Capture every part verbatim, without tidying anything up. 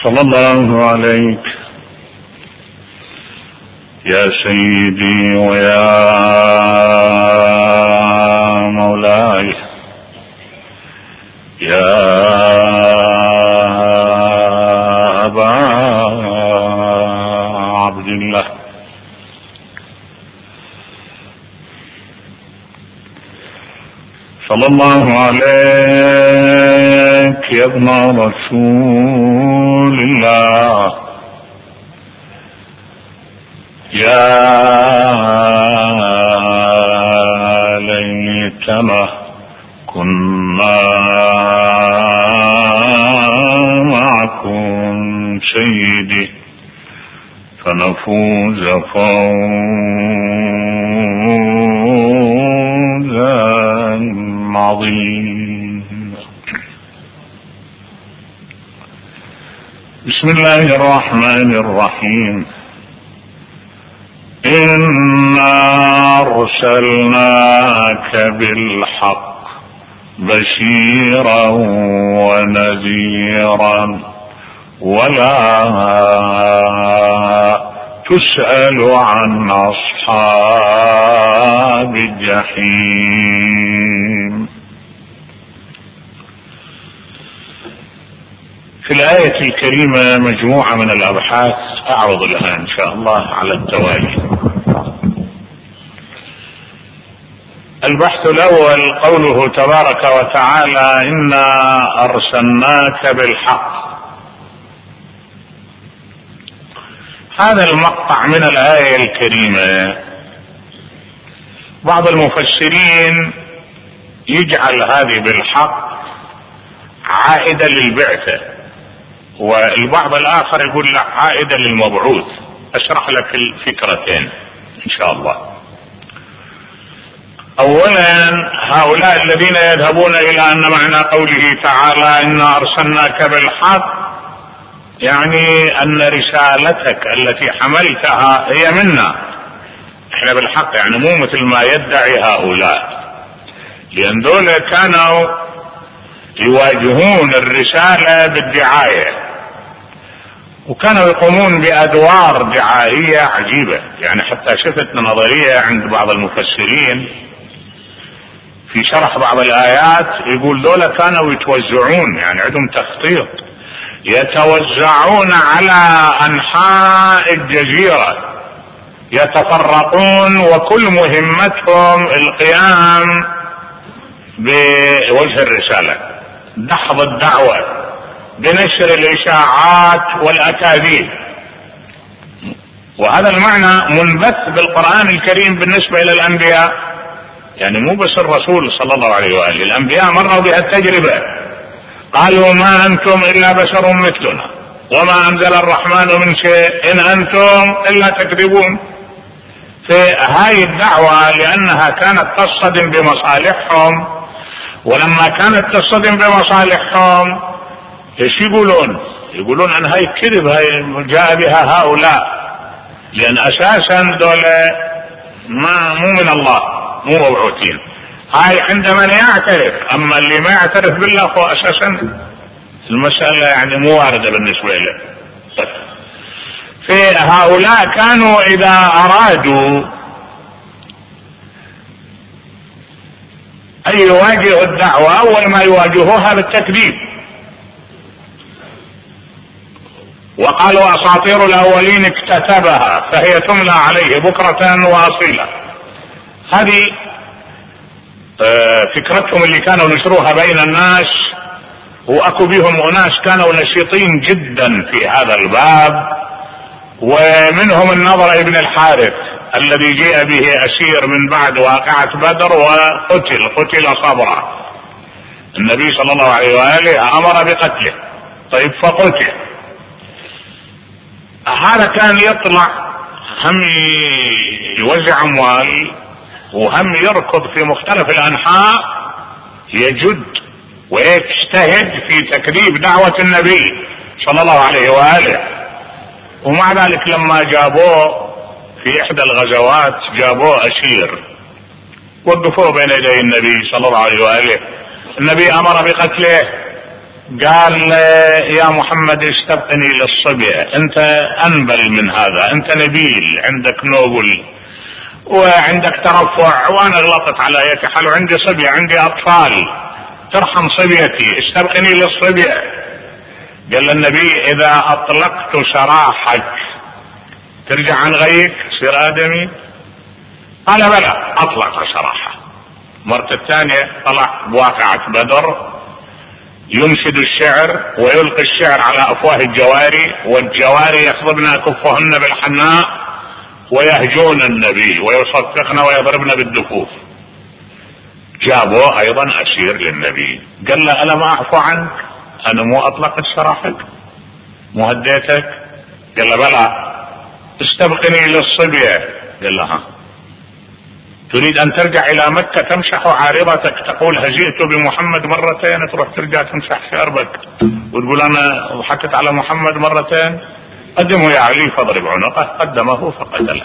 صلى الله عليك يا سيدي ويا مولاي يا أبا عبد الله. صلى الله عليك يا ابن رسول الله يا ليتنا كنا معكم سيدي فنفوز فوزا عظيما. بسم الله الرحمن الرحيم. إنا أرسلناك بالحق بشيرا ونذيرا ولا تسأل عن أصحاب الجحيم. في الآية الكريمة مجموعة من الأبحاث أعرض لها إن شاء الله على التوالي. البحث الأول قوله تبارك وتعالى إنا أرسلناك بالحق. هذا المقطع من الآية الكريمة بعض المفسرين يجعل هذه بالحق عائدة للبعثة، والبعض الآخر يقول لا عائدة للمبعوث. أشرح لك الفكرتين إن شاء الله. أولا هؤلاء الذين يذهبون إلى أن معنى قوله تعالى إنا أرسلناك بالحق يعني أن رسالتك التي حملتها هي منا إحنا بالحق، يعني مو مثل ما يدعي هؤلاء، لأن دول كانوا يواجهون الرسالة بالدعاية وكانوا يقومون بأدوار دعائية عجيبة. يعني حتى شفت نظرية عند بعض المفسرين في شرح بعض الآيات يقول دولة كانوا يتوزعون، يعني عندهم تخطيط، يتوزعون على أنحاء الجزيرة يتفرقون وكل مهمتهم القيام بوجه الرسالة، دحض الدعوة، بنشر الإشاعات والأكاذيب. وهذا المعنى منبث بالقرآن الكريم بالنسبة إلى الأنبياء، يعني مو بس الرسول صلى الله عليه وآله، الأنبياء مروا بها التجربة، قالوا ما أنتم إلا بشر مثلنا وما أنزل الرحمن من شيء إن أنتم إلا تكذبون. فهاي الدعوة لأنها كانت تصطدم بمصالحهم، ولما كانت تصطدم بمصالحهم ايش يقولون؟ يقولون أن هاي كذب، هاي جاء بها هؤلاء، لأن أساسا دولة ما مو من الله، مو مبعوثين. هاي عندما يعترف، أما اللي ما يعترف بالله هو أساسا المسألة يعني مو واردة بالنسبة له. فهؤلاء كانوا إذا أرادوا أن يواجهوا الدعوة أول ما يواجهوها بالتكذيب، وقالوا أساطير الأولين اكتتبها فهي تملى عليه بكرة وأصيلا. هذه فكرتهم اللي كانوا نشروها بين الناس، وأكو بهم أناس كانوا نشيطين جدا في هذا الباب، ومنهم النضر ابن الحارث الذي جاء به أسير من بعد واقعة بدر وقتل قتل صبرا. النبي صلى الله عليه وآله أمر بقتله، طيب فقتل. هذا كان يطلع هم يوزع أموال وهم يركض في مختلف الأنحاء، يجد ويجتهد في تكذيب دعوة النبي صلى الله عليه وآله. ومع ذلك لما جابوه في إحدى الغزوات جابوه أسير وقفوه بين يدي النبي صلى الله عليه وآله، النبي أمر بقتله قال يا محمد استبقني للصبية، انت انبل من هذا، انت نبيل، عندك نوبل وعندك ترفع، وانا غلطت على اية حال وعندي صبية، عندي اطفال، ترحم صبيتي، استبقني للصبية. قال النبي اذا اطلقت سراحك ترجع عن غيك تصير ادمي؟ قال بلى اطلق سراحه. مرة الثانية طلع بواقعة بدر ينشد الشعر ويلقي الشعر على افواه الجواري، والجواري يخضبن كفهن بالحناء ويهجون النبي ويصفقن ويضربن بالدفوف. جابوه ايضا اسير للنبي، قال له الا ما اعفو عنك، انا مو اطلقت سراحك، مو هديتك؟ قال له بلى استبقني للصبية. قال له ها تريد ان ترجع الى مكة تمسح عارضتك تقول هزئت بمحمد مرتين، تروح ترجع تمسح شاربك وتقول انا ضحكت على محمد مرتين؟ قدمه يا علي فاضرب عنقه. قدمه فقتله.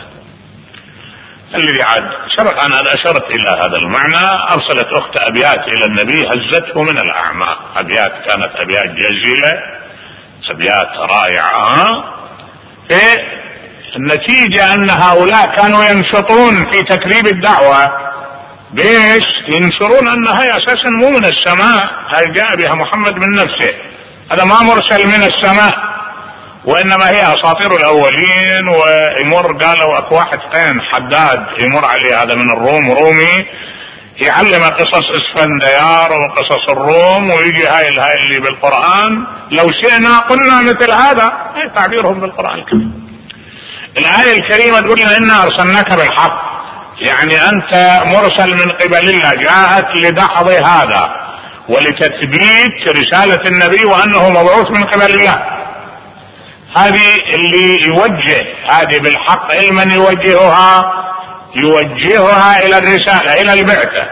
الذي عاد سبق ان اشرت الى هذا المعنى، ارسلت اخت ابيات الى النبي هزته من الاعماق، ابيات كانت ابيات جزيلة، ابيات رائعة. في النتيجة ان هؤلاء كانوا ينشطون في تكذيب الدعوة، بيش ينشرون ان هي اساسا مو من السماء، هاي جاء بها محمد من نفسه، هذا ما مرسل من السماء، وانما هي اساطير الاولين. ويمر قالوا اكو واحد قين حداد يمر عليه هذا من الروم، رومي يعلم قصص اسفنديار وقصص الروم، ويجي هاي الهاي اللي بالقرآن لو شئنا قلنا مثل هذا، هاي تعبيرهم بالقرآن الكريم. الآية الكريمة تقول لنا إنا أرسلناك بالحق، يعني أنت مرسل من قبل الله، جاءت لدحض هذا ولتثبيت رسالة النبي وأنه مبعوث من قبل الله. هذه اللي يوجه هذه بالحق علما يوجهها يوجهها إلى الرسالة إلى البعثة.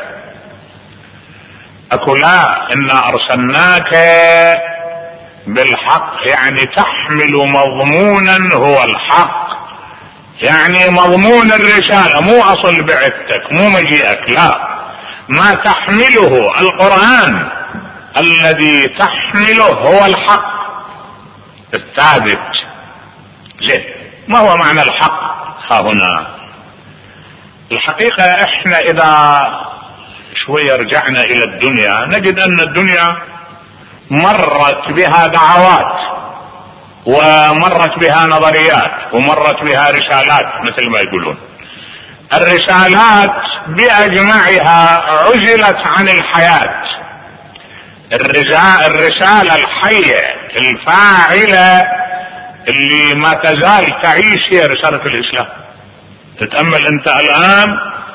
أقول لا إنا أرسلناك بالحق يعني تحمل مضمونا هو الحق، يعني مضمون الرسالة مو أصل بعثتك مو مجيئك، لا، ما تحمله القرآن الذي تحمله هو الحق الثابت. زين، ما هو معنى الحق ها هنا؟ الحقيقة احنا اذا شوية رجعنا الى الدنيا نجد ان الدنيا مرت بها دعوات ومرت بها نظريات ومرت بها رسالات مثل ما يقولون. الرسالات بأجمعها عزلت عن الحياة. الرسالة الحية الفاعلة اللي ما تزال تعيش هي رسالة الإسلام. تتأمل انت الآن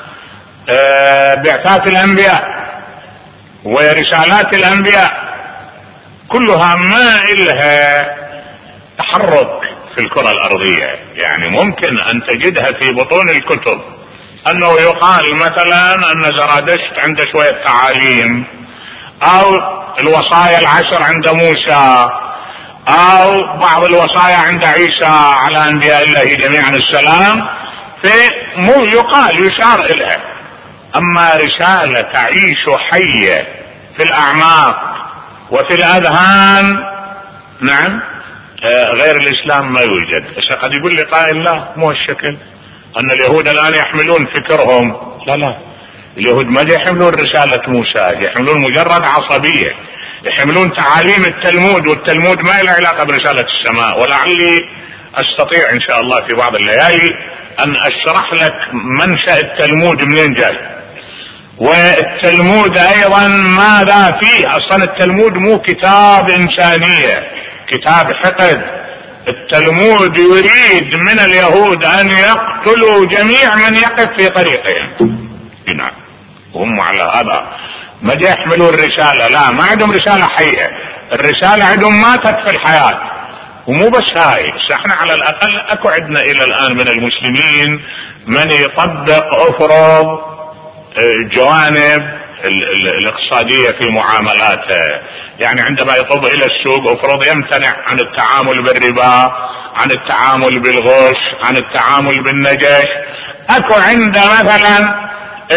بعثات الأنبياء ورسالات الأنبياء كلها ما إلها تحرك في الكرة الأرضية، يعني ممكن أن تجدها في بطون الكتب، أنه يقال مثلا أن زرادشت عنده شوية تعاليم، أو الوصايا العشر عند موسى، أو بعض الوصايا عند عيسى على أنبياء الله جميعا السلام، فمو يقال يشار إليها. أما رسالة تعيش حية في الأعماق وفي الأذهان، نعم، غير الإسلام ما يوجد. قد يقول لي قائل لا مو الشكل أن اليهود الآن يحملون فكرهم، لا لا، اليهود ما يحملون رسالة موسى، يحملون مجرد عصبية، يحملون تعاليم التلمود، والتلمود ما له علاقة برسالة السماء. ولعلي أستطيع إن شاء الله في بعض الليالي أن أشرح لك منشأ التلمود منين جاي، والتلمود أيضا ماذا فيه. أصلا التلمود مو كتاب إنسانية، كتاب حقد. التلمود يريد من اليهود أن يقتلوا جميع من يقف في طريقهم. نعم، وهم على هذا ما يحملوا الرسالة، لا، ما عندهم رسالة حية، الرسالة عندهم ماتت في الحياة. ومو بس هاي، احنا على الأقل أكو عندنا إلى الآن من المسلمين من يطبق أفرض جوانب الاقتصادية في معاملاته، يعني عندما يطب الى السوق افرض يمتنع عن التعامل بالربا، عن التعامل بالغش، عن التعامل بالنجش. اكو عنده مثلا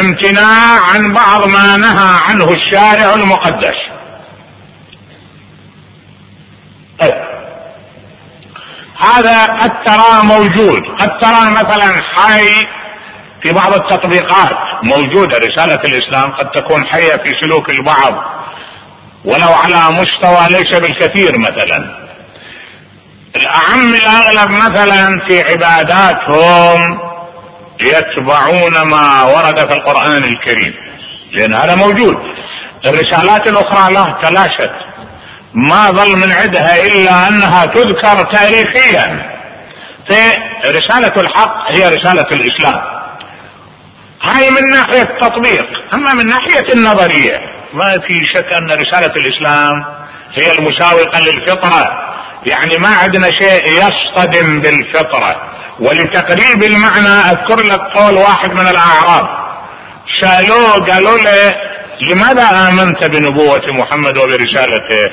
امتناع عن بعض ما نهى عنه الشارع المقدس. هذا قد ترى موجود، قد ترى مثلا حي في بعض التطبيقات موجودة. رسالة الإسلام قد تكون حية في سلوك البعض ولو على مستوى ليس بالكثير. مثلا الأعم الأغلب مثلا في عباداتهم يتبعون ما ورد في القرآن الكريم، لأن هذا موجود. الرسالات الأخرى لا تلاشت، ما ظل من عدها إلا أنها تذكر تاريخيا. فرسالة الحق هي رسالة الإسلام، هاي من ناحية التطبيق. أما من ناحية النظرية ما في شك أن رسالة الإسلام هي المساوقة للفطرة، يعني ما عندنا شيء يصطدم بالفطرة. ولتقريب المعنى أذكر لك قول واحد من الأعراب، سألوه قالوا له لماذا آمنت بنبوة محمد وبرسالته؟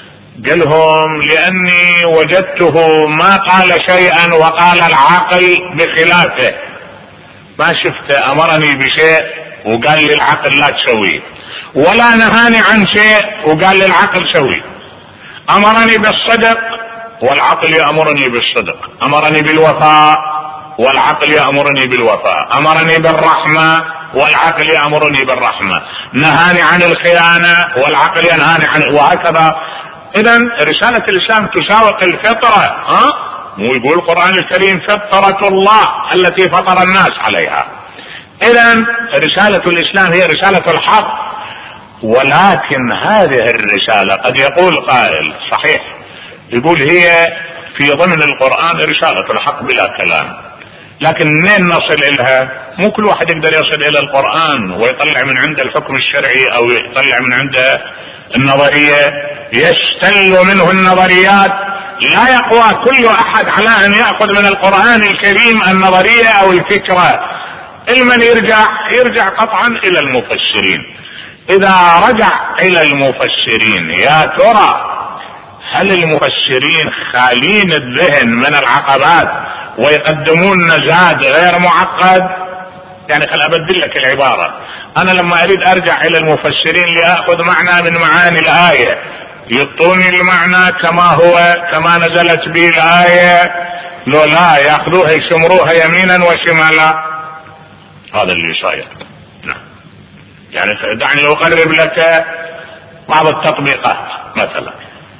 قالهم لأني وجدته ما قال شيئا وقال العقل بخلافه، ما شفت أمرني بشيء وقال لي العقل لا تسويه، ولا نهاني عن شيء وقال لي العقل سويه. أمرني بالصدق والعقل يأمرني بالصدق، أمرني بالوفاء والعقل يأمرني بالوفاء، أمرني بالرحمة والعقل يأمرني بالرحمة، نهاني عن الخيانة والعقل ينهاني عن، وهكذا. إذن رسالة الإسلام تساوق الفطرة. ها مو يقول القرآن الكريم فطرة الله التي فطر الناس عليها. إذن رسالة الإسلام هي رسالة الحق. ولكن هذه الرسالة قد يقول قائل صحيح، يقول هي في ضمن القرآن رسالة الحق بلا كلام، لكن منين نصل إليها؟ مو كل واحد يقدر يصل إلى القرآن ويطلع من عنده الحكم الشرعي أو يطلع من عنده النظرية، يستل منه النظريات. لا يقوى كل أحد على أن يأخذ من القرآن الكريم النظرية أو الفكرة. المن يرجع يرجع قطعا إلى المفسرين. إذا رجع إلى المفسرين، يا ترى هل المفسرين خالين الذهن من العقبات ويقدمون زاد غير معقد؟ يعني خل أبدل لك العبارة. أنا لما أريد أرجع إلى المفسرين لأخذ معنى من معاني الآية، يعطوني المعنى كما هو كما نزلت به الآية، لو لا يأخذوها يشمروها يمينا وشمالا. هذا اللي صاير. نعم. يعني دعني أقرب لك بعض التطبيقات. مثلا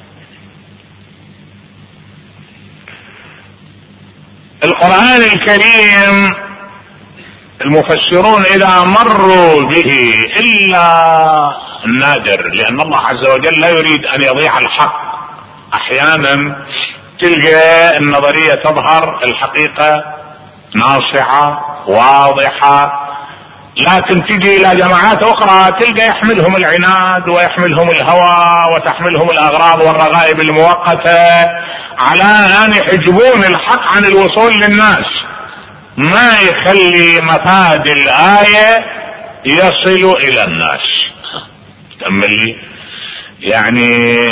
القرآن الكريم المفسرون إذا مروا به إلا النادر، لأن الله عز وجل لا يريد أن يضيع الحق. أحيانا تلقى النظرية تظهر، الحقيقة ناصعة واضحة، لكن تجي إلى جماعات أخرى تلقى يحملهم العناد ويحملهم الهوى وتحملهم الأغراض والرغائب المؤقتة على أن يحجبون الحق عن الوصول للناس، ما يخلي مفاد الآية يصل إلى الناس. تأمل لي يعني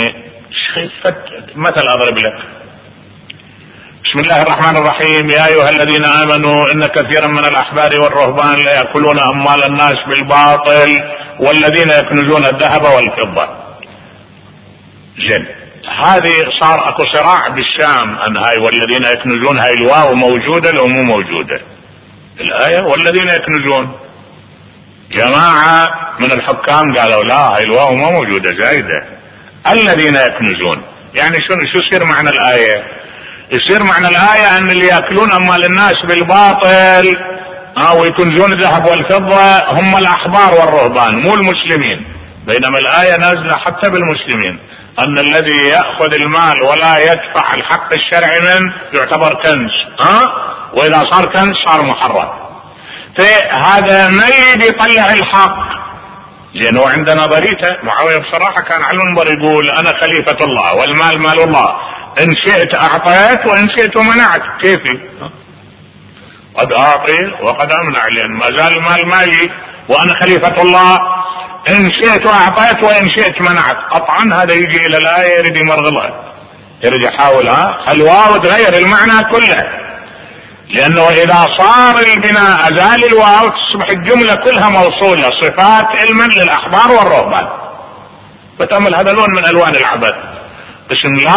مثل أضرب لك. بسم الله الرحمن الرحيم. يا أيها الذين آمنوا إن كثيرا من الأحبار والرهبان ليأكلون أموال الناس بالباطل والذين يكنزون الذهب والفضة. زين، هذه صار اكو صراع بالشام ان هاي والذين يكنزون، هاي الواو موجودة لو مو موجودة الآية؟ والذين يكنزون جماعة من الحكام قالوا لا هاي الواو ما موجودة زايدة، الذين يكنزون. يعني شنو شو يصير معنى الآية؟ يصير معنى الآية ان اللي يأكلون أموال الناس بالباطل او يكنزون الذهب والفضة هم الأحبار والرهبان مو المسلمين، بينما الآية نازلة حتى بالمسلمين أن الذي يأخذ المال ولا يدفع الحق الشرعي منه يعتبر كنز، ها؟ وإذا صار كنز صار محرم. فهذا ما يريد يطلع الحق لأنه عنده نظريته. معاوية بصراحة كان على المنبر يقول أنا خليفة الله والمال مال الله، إن شئت أعطيت وإن شئت منعت. كيفي؟ قد أعطي وقد أمنع، لأن ما زال المال مالي وأنا خليفة الله، إن شئت أعطيت وإن شئت منعت. قطعا هذا يجي إلى الآية يريد يمرغلها، يريد يحاول ها الواو تغير المعنى كله، لأنه إذا صار البناء أزال الواو تصبح الجملة كلها موصولة صفات علما للأحبار والرهبان. فتأمل هذا لون من ألوان العبث. بسم الله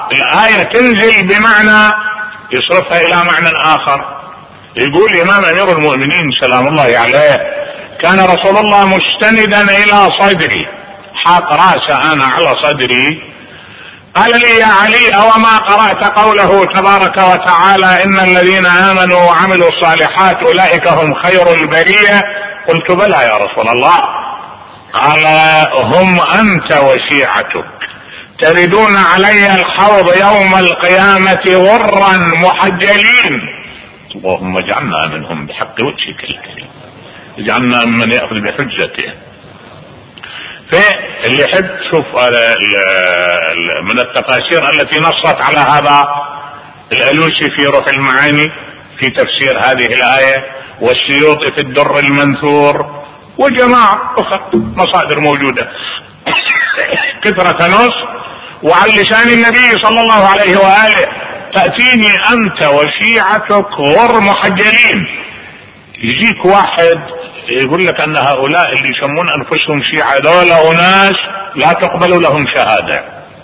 الآية تنزل بمعنى يصرفها إلى معنى آخر. يقول الإمام أمير المؤمنين سلام الله عليه: كان رسول الله مستندا إلى صدري، حاط راسه أنا على صدري، قال لي: يا علي، أو ما قرأت قوله تبارك وتعالى: إن الذين آمنوا وعملوا الصالحات أولئك هم خير البرية؟ قلت: بلى يا رسول الله. قال: هم أنت وشيعتك تردون علي الحوض يوم القيامة غرا محجلين. اللهم اجعلنا منهم بحق وجهك الكريم، اجعلنا من يأخذ بحجته. فاللي يحب شوف من التفاسير التي نصت على هذا الألوسي في روح المعاني في تفسير هذه الآية، والسيوطي في الدر المنثور، وجماعة أخرى مصادر موجودة كثرة نص، وعلى لسان النبي صلى الله عليه وآله: تأتيني أنت وشيعتك غر محجلين. يجيك واحد يقول لك أن هؤلاء اللي يسمون أنفسهم شيعة دول أناس لا تقبل لهم شهادة،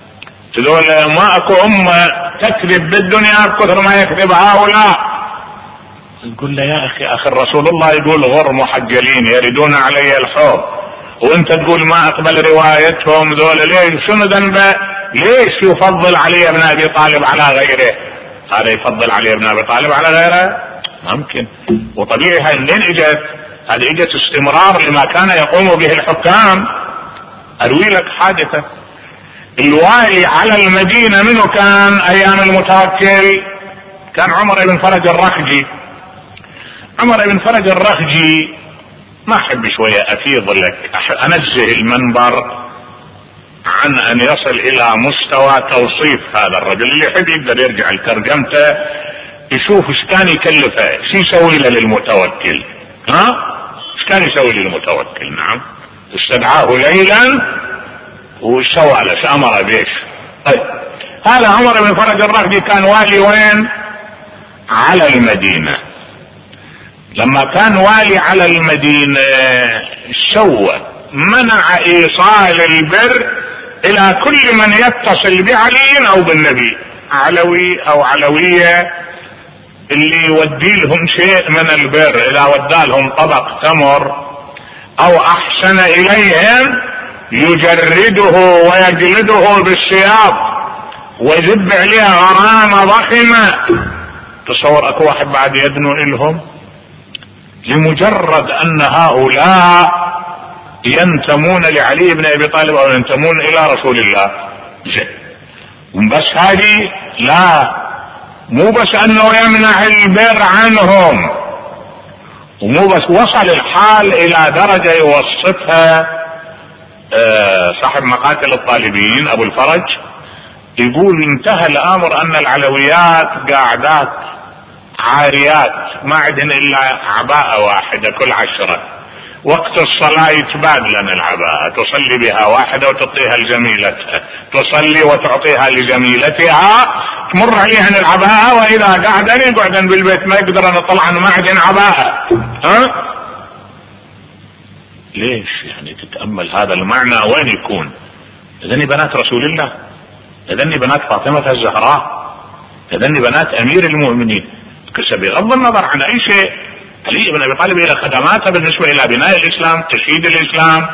دول ما أكو أمة تكذب بالدنيا بكثر ما يكذب هؤلاء. يقول له: يا أخي أخي الرسول الله يقول غر محجلين يردون علي الحوض، وأنت تقول ما أقبل روايتهم ذول، ليش؟ شنو ذنبه؟ ليش يفضل علي بن أبي طالب على غيره؟ هذا يفضل علي بن أبي طالب على غيره؟ ممكن. وطبيعي هاي منين اجت؟ هذه اجت استمرار لما كان يقوم به الحكام. اروي لك حادثة. الوالي على المدينة منه كان ايام المتوكل كان عمر بن فرج الرخجي. عمر بن فرج الرخجي ما احب شوية افيض لك، انزه المنبر عن ان يصل الى مستوى توصيف هذا الرجل. اللي يحب يقدر يرجع لترجمته يشوف ايش كان يكلفه، ايش يسوي له للمتوكل. ها ايش كان يسوي للمتوكل؟ نعم، استدعاه ليلا وسوى له امر بيش. طيب، هذا عمر بن فرج الرخجي كان والي وين؟ على المدينة. لما كان والي على المدينة سوى منع ايصال البر الى كل من يتصل بعلي او بالنبي، علوي او علوية، اللي يودي لهم شيء من البر، اذا ودى لهم طبق تمر او احسن اليهم يجرده ويجلده بالسياط ويذب عليها غرامة ضخمة. تصور اكو واحد بعد يدنو الهم لمجرد ان هؤلاء ينتمون لعلي بن ابي طالب او ينتمون الى رسول الله. بس هذه لا، مو بس انه يمنع البر عنهم، ومو بس، وصل الحال الى درجة يوصفها صاحب مقاتل الطالبين ابو الفرج، يقول انتهى الامر ان العلويات قاعدات عاريات ما عندهن الا عباءة واحدة كل عشرة، وقت الصلاة يتبادلن العباءة، تصلي بها واحدة وتعطيها لزميلتها، تصلي وتعطيها لزميلتها، تمر عليهن العباءة، واذا قعدن يقعدن بالبيت ما يقدرن يطلعن ما عندهن عباءة. ها ليش؟ يعني تتأمل هذا المعنى وين يكون؟ اذن بنات رسول الله، اذن بنات فاطمة الزهراء، اذن بنات امير المؤمنين، بغض النظر عن اي شيء. علي بن ابي طالب الى خدماته بالنسبه الى بناء الاسلام، تشييد الاسلام.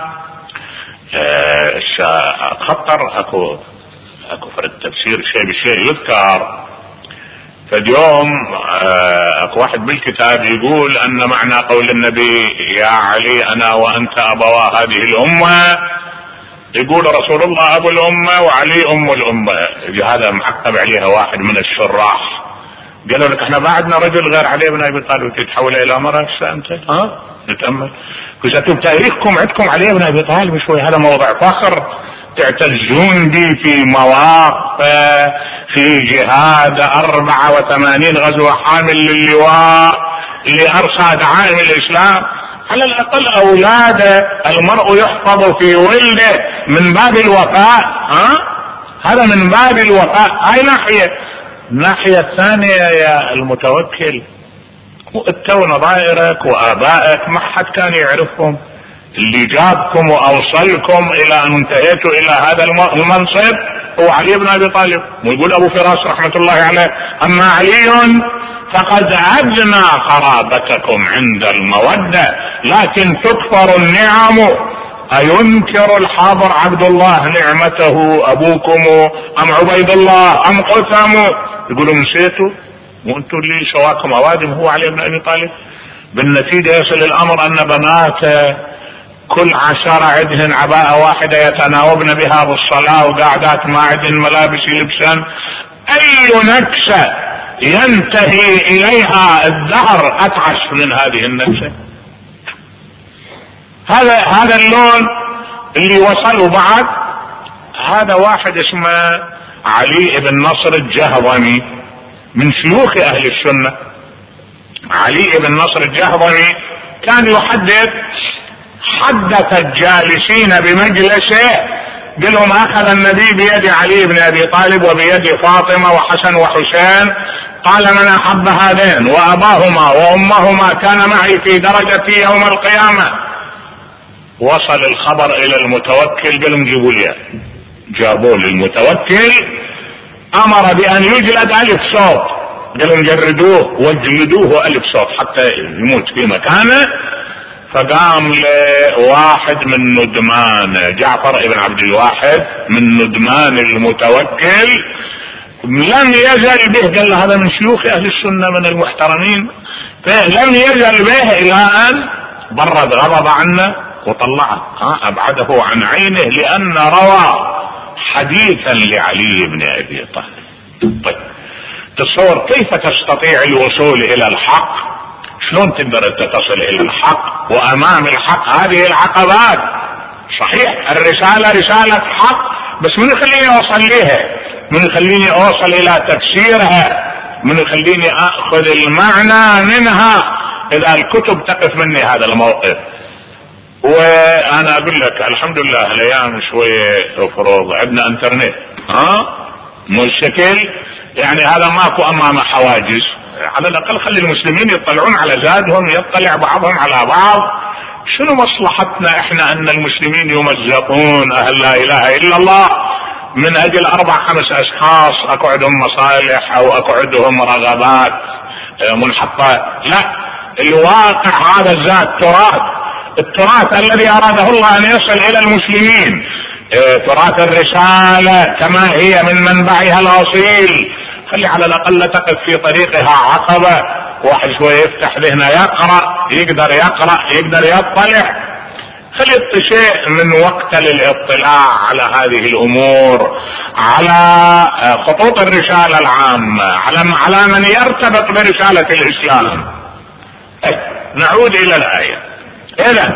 أه خطر اكو اكو فرد تفسير شيء بالشيء يذكر. فاليوم أه اكو واحد بالكتاب يقول ان معنى قول النبي يا علي انا وانت ابوا هذه الامه، يقول رسول الله ابو الامه وعلي ام الامه. هذا معقب عليها واحد من الشراح، قالوا لك احنا بعدنا رجل غير علي بن ابي طالب تتحول الى مرأة. انت ها نتأمل اذا انتم تاريخكم عندكم علي بن ابي طالب شوي، هذا موضع فخر تعتزون به في مواقف، في جهاد أربعة وثمانين غزوة حامل للواء لأرصى دعائم الإسلام. على الأقل أولاده المرء يحفظ في ولده من باب الوفاء. ها هذا من باب الوفاء. هاي ناحية. الناحية الثانية يا المتوكل، انت ونظائرك وآبائك ما حد كان يعرفهم. اللي جابكم وأوصلكم إلى أن انتهيتوا إلى هذا المنصب هو علي بن ابي طالب. ويقول ابو فراس رحمة الله عليه: اما علي فقد ادنى قرابتكم عند المودة لكن تكفر النعم. اينكر الحاضر عبد الله نعمته ابوكم ام عبيد الله ام قسم؟ يقولوا نسيتوا وانتم اللي شواكم اوادم هو علي بن ابي طالب. بالنتيجة يصل الامر ان بنات كل عشرة عدهن عباءة واحدة يتناوبن بها بالصلاة وقاعدات ما عدهن ملابس يلبسن. اي نكسة ينتهي اليها الدهر اتعس من هذه النكسة. هذا هذا اللون اللي وصلوا بعد. هذا واحد اسمه علي بن نصر الجهضمي من شيوخ اهل السنة. علي بن نصر الجهضمي كان يحدث حدث الجالسين بمجلسه، قال لهم: اخذ النبي بيد علي بن ابي طالب وبيد فاطمة وحسن وحسين، قال: من احب هذين واباهما وامهما كان معي في درجتي يوم القيامة. وصل الخبر الى المتوكل، قال لهم: جيبوا لي. جابوا للمتوكل، امر بان يجلد الف صوت، قال لهم: جردوه واجلدوه الف صوت حتى يموت في مكانه. فقام لواحد من ندمان جعفر ابن عبد الواحد من ندمان المتوكل، لم يزل به، قال له: هذا من شيوخ اهل السنة من المحترمين، فلم يزل به الى ان برد غضب عنه وطلعه، ابعده عن عينه لان روى حديثا لعلي بن ابي طالب. طيب تصور كيف تستطيع الوصول الى الحق؟ شلون تقدر انت تصل الى الحق وامام الحق هذه العقبات؟ صحيح الرسالة رسالة حق، بس من يخليني اوصل ليها؟ من يخليني اوصل الى تفسيرها؟ من يخليني اخذ المعنى منها؟ اذا الكتب تقف مني هذا الموقف. وانا اقول لك الحمد لله الايام شوية افرض عندنا انترنت، ها مو الشكل يعني هذا ماكو امام حواجز، على الاقل خلي المسلمين يطلعون على زادهم، يطلع بعضهم على بعض. شنو مصلحتنا احنا ان المسلمين يمزقون اهل لا اله الا الله من اجل اربع خمس اشخاص اكو عندهم مصالح او اكو عندهم رغبات منحطة؟ لا، الواقع هذا الزاد تراث، التراث الذي اراده الله ان يصل الى المسلمين، تراث الرسالة كما هي من منبعها الاصيل. خلي على الاقل تقف في طريقها عقبة، واحد شوي يفتح ذهنه يقرأ، يقدر يقرأ يقدر يطلع. خلي شيء من وقت للاطلاع على هذه الامور، على خطوط الرسالة العامة، على على من يرتبط برسالة الاسلام. نعود الى الاية. اذا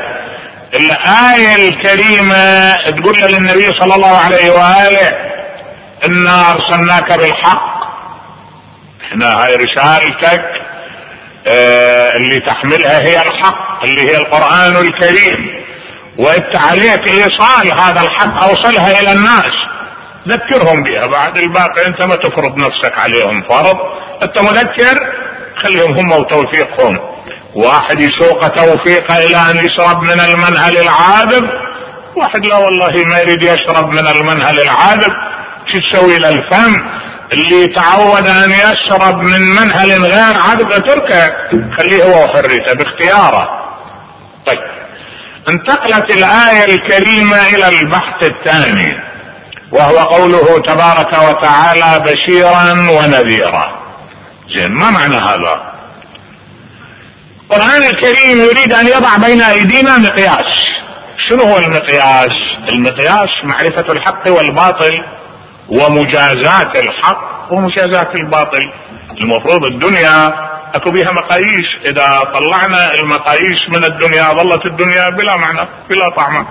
الاية الكريمة تقول للنبي صلى الله عليه واله: انا ارسلناك بالحق. احنا هاي رسالتك اه اللي تحملها هي الحق اللي هي القرآن الكريم، وانت عليك ايصال هذا الحق، اوصلها الى الناس، ذكرهم بها. بعد الباقي انت ما تفرض نفسك عليهم فرض، انت مذكر، خليهم هم وتوفيقهم. واحد يسوق توفيقه الى ان يشرب من المنهل العاذب، واحد لا والله ما يريد يشرب من المنهل العاذب. شو تسوي للفم اللي تعود ان يشرب من منهل غير عذب؟ اتركه، خليه هو وحريته باختياره. طيب انتقلت الآية الكريمة الى البحث الثاني، وهو قوله تبارك وتعالى: بشيرا ونذيرا. زين، ما معنى هذا؟ القرآن الكريم يريد ان يضع بين ايدينا مقياس. شنو هو المقياس؟ المقياس معرفة الحق والباطل ومجازات الحق ومجازات الباطل. المفروض الدنيا اكو بها مقاييس، اذا طلعنا المقاييس من الدنيا ظلت الدنيا بلا معنى بلا طعم.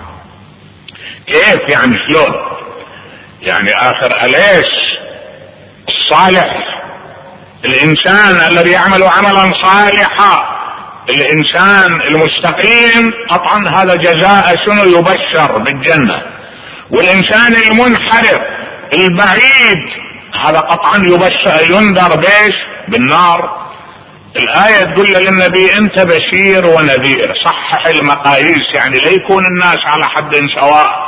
كيف يعني؟ شلون يعني؟ اخر اليش الصالح، الانسان الذي يعمل عملا صالحا، الانسان المستقيم قطعا هذا جزاء شنو؟ يبشر بالجنة. والانسان المنحرف البعيد هذا قطعا يبشر ينذر بيش؟ بالنار. الآية تقول للنبي: انت بشير ونذير. صحح المقاييس، يعني لا يكون الناس على حد سواء،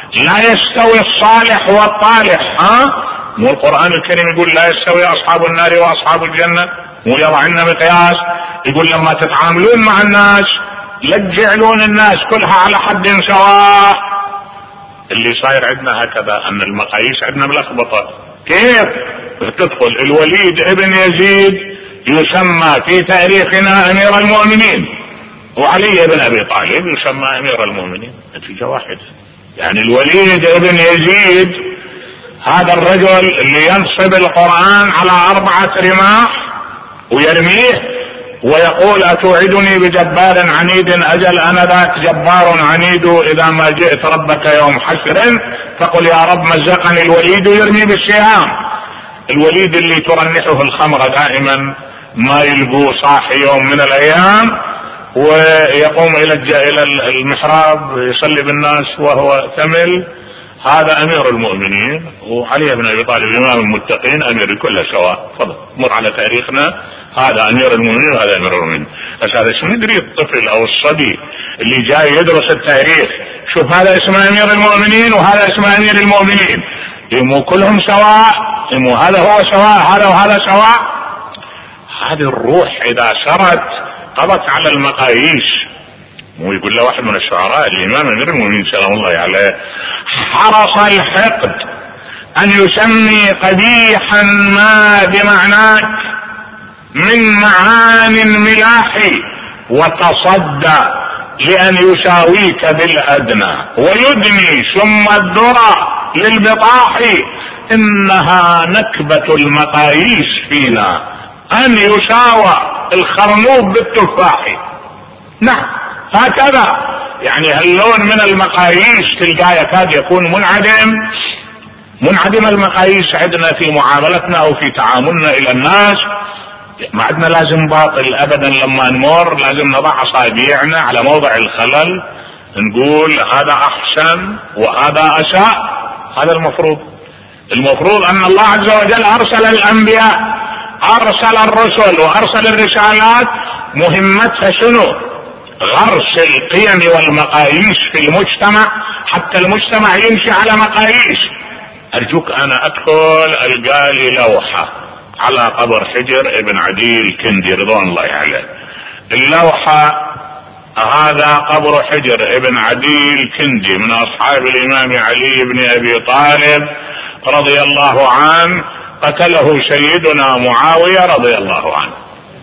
لا يستوي الصالح والطالح. ها مو القرآن الكريم يقول لا يستوي أصحاب النار وأصحاب الجنة؟ مو يضع لنا مقياس يقول لما تتعاملون مع الناس لا تجعلون الناس كلها على حد سواء. اللي صاير عندنا هكذا ان المقاييس عندنا ملخبطه. كيف تدخل الوليد ابن يزيد يسمى في تاريخنا امير المؤمنين، وعلي بن ابي طالب يسمى امير المؤمنين، نتيجه واحده. يعني الوليد ابن يزيد هذا الرجل اللي ينصب القرآن على اربعة رماح ويرميه ويقول أتوعدني بجبار عنيد، أجل أنا ذاك جبار عنيد، إذا ما جئت ربك يوم حشر فقل يا رب مزقني الوليد يرمي بالسهام. الوليد اللي ترنحه الخمر دائما، ما يلقوه صاحي يوم من الأيام ويقوم إلى المحراب يصلي بالناس وهو ثمل. هذا أمير المؤمنين، وعلي بن أبي طالب إمام المتقين أمير الكل سواء. فضل مر على تاريخنا، هذا أمير المؤمنين وهذا أمير المؤمنين. بس هذا شو ندري الطفل أو الصبي اللي جاي يدرس التاريخ، شوف هذا اسمه أمير المؤمنين وهذا اسمه أمير المؤمنين، مو كلهم سواء، مو هذا هو سواء هذا وهذا سواء. هذه الروح إذا سرت قضت على المقاييس. مو يقول له واحد من الشعراء الإمام أمير المؤمنين سلام الله عليه: حرص الحقد أن يسمي قبيحا ما بمعناك من معان ملاح، وتصدى لأن يساويك بالأدنى ويدني ثم الذرى للبطاح. إنها نكبة المقاييس فينا أن يساوى الخرنوب بالتفاح. نعم هكذا، يعني هاللون من المقاييس تلقاه يكاد يكون منعدم. منعدم المقاييس عندنا في معاملتنا أو في تعاملنا إلى الناس. ما عندنا لازم باطل ابدا، لما نمر لازم نضع اصابعنا على موضع الخلل، نقول هذا احسن وهذا اساء. هذا المفروض. المفروض ان الله عز وجل ارسل الانبياء، ارسل الرسل وارسل الرسالات، مهمتها شنو؟ غرس القيم والمقاييس في المجتمع حتى المجتمع يمشي على مقاييس. ارجوك انا ادخل القالي لوحة على قبر حجر ابن عدي الكندي رضوان الله عليه. اللوحة هذا قبر حجر ابن عدي الكندي من اصحاب الامام علي بن ابي طالب رضي الله عنه، قتله سيدنا معاوية رضي الله عنه.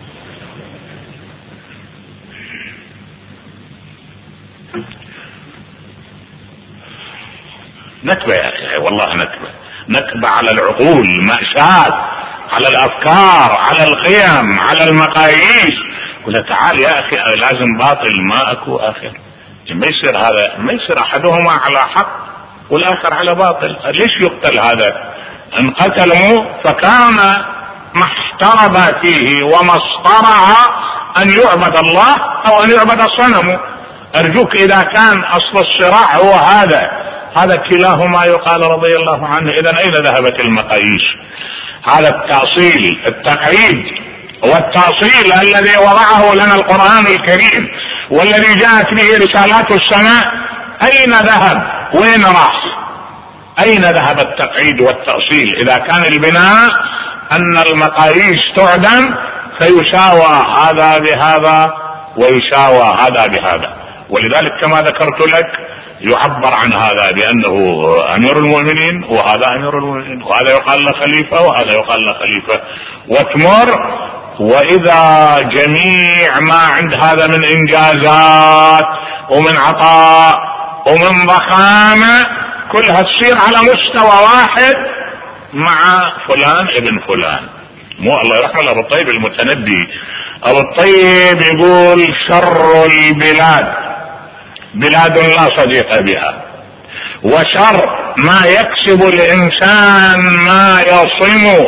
نكبة يا اخي، والله نكبة، نكبة على العقول، مأساة على الافكار، على القيم، على المقاييس. ولا تعال يا اخي لازم باطل ما اكو اخر. ما يصير هذا، ما يصير احدهما على حق والاخر على باطل. ليش يقتل هذا؟ ان قتلوا فكان ما احترب فيه وما اصطرع ان يعبد الله او ان يعبد الصنم. ارجوك اذا كان اصل الصراع هو هذا، هذا كلاهما يقال رضي الله عنه. اذا اين ذهبت المقاييس؟ هذا التأصيل، التقعيد والتأصيل الذي وضعه لنا القرآن الكريم والذي جاءت به رسالات السماء، اين ذهب؟ وين راح؟ اين ذهب التقعيد والتأصيل اذا كان البناء ان المقاييس تعدم فيساوى هذا بهذا ويساوى هذا بهذا. ولذلك كما ذكرت لك يعبر عن هذا بأنه أمير المؤمنين وهذا أمير المؤمنين، وهذا يقال له خليفة وهذا يقال له خليفة، وتمر. وإذا جميع ما عند هذا من إنجازات ومن عطاء ومن ضخامة كلها تصير على مستوى واحد مع فلان ابن فلان. مو الله يرحمه أبو الطيب المتنبي، أبو الطيب يقول شر البلاد بلاد لا صديق بها، وشر ما يكسب الانسان ما يصم،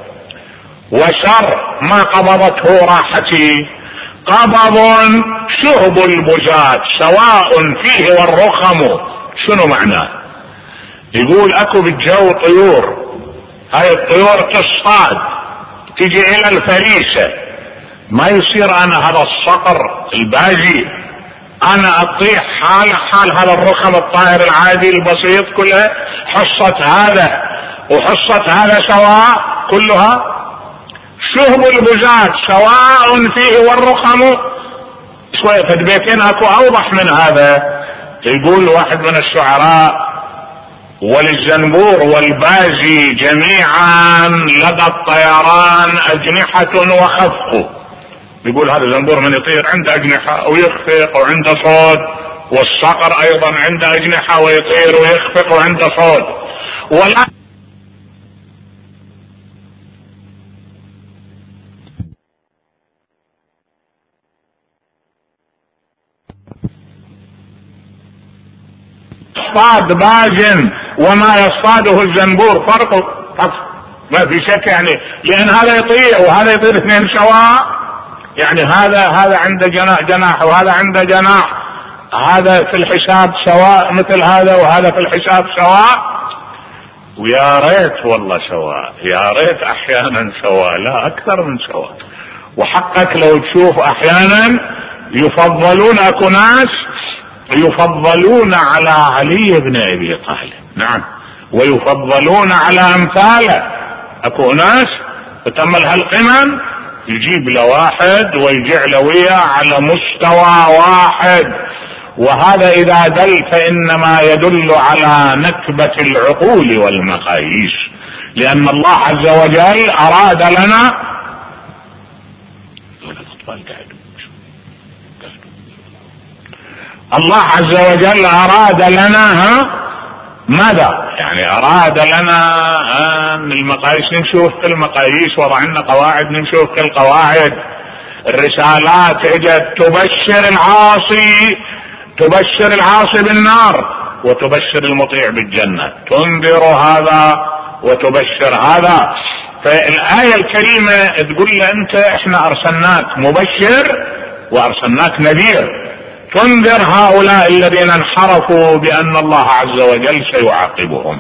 وشر ما قبضته راحتي قبض شهب البجات سواء فيه والرخم. شنو معناه؟ يقول اكو بالجو طيور، هاي الطيور تصطاد تجي الى الفريسة، ما يصير انا هذا الصقر الباجي انا اطيح حال حال هذا الرخم الطائر العادي البسيط كلها، حصة هذا وحصة هذا سواء كلها. شهب البزاة سواء فيه والرخم شوية. فدبيتين اكو اوضح من هذا. يقول واحد من الشعراء: وللزنبور والبازي جميعا لدى الطيران اجنحة وخفق. يقول هذا الزنبور من يطير عنده اجنحة ويخفق وعنده صوت، والصقر ايضا عنده اجنحة ويطير ويخفق وعنده صوت. ولا يصطاد باج وما يصطاده الزنبور فرق، ما في شك يعني، لان هذا يطير وهذا يطير اثنين سواء. يعني هذا هذا عنده جناح جناح وهذا عنده جناح، هذا في الحساب سواء مثل هذا وهذا في الحساب سواء. ويا ريت والله سواء، يا ريت احيانا سواء، لا اكثر من سواء. وحقك لو تشوف احيانا يفضلون اكو ناس يفضلون على علي بن ابي طالب، نعم، ويفضلون على امثاله. اكو ناس تتمل هالقمم يجيب له واحد ويجعل وياه على مستوى واحد، وهذا اذا دل فانما يدل على نكبة العقول والمقاييس، لان الله عز وجل اراد لنا الله عز وجل اراد لنا ها ماذا؟ يعني اراد لنا ان المقاييس نمشي وفق المقاييس، وضع لنا قواعد نمشي وفق القواعد. الرسالات اجت تبشر العاصي تبشر العاصي بالنار وتبشر المطيع بالجنة، تنذر هذا وتبشر هذا. فالآية الكريمة تقول له انت احنا ارسلناك مبشر وارسلناك نذير، تنذر هؤلاء الذين انحرفوا بان الله عز وجل سيعاقبهم،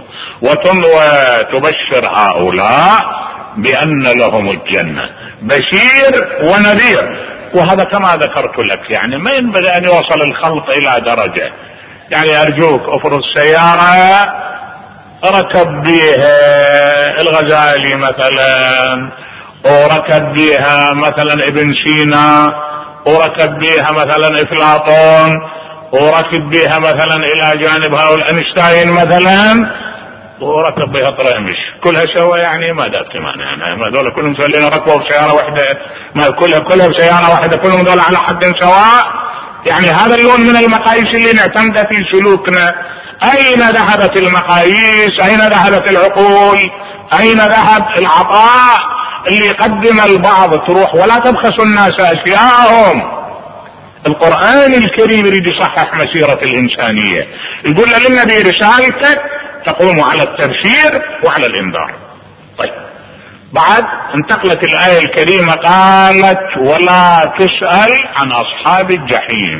وتبشر هؤلاء بان لهم الجنة، بشير ونذير. وهذا كما ذكرت لك يعني ما ينبغي ان يوصل الخلط الى درجة، يعني ارجوك افرض سيارة ركب بها الغزالي مثلا، وركب بها مثلا ابن سينا، وركب بها مثلا افلاطون، وركب بها مثلا الى جانب هؤلاء اينشتاين مثلا، وركب بها طريمش، كلها سوا يعني ما دار كمان، يعني ما دول كلهم سوالين ركبوا بسيارة واحدة، ما كلها كلها بسيارة واحدة، كلهم دول على حد سواء. يعني هذا اللون من المقاييس اللي نعتمد في سلوكنا. اين ذهبت المقاييس؟ اين ذهبت العقول؟ اين ذهب العطاء اللي يقدم البعض تروح ولا تبخسوا الناس اشياءهم؟ القرآن الكريم يريد يصحح مسيرة الانسانية، يقول للنبي رسالتك تقوم على التبشير وعلى الانذار. طيب بعد انتقلت الآية الكريمة قالت ولا تسأل عن اصحاب الجحيم.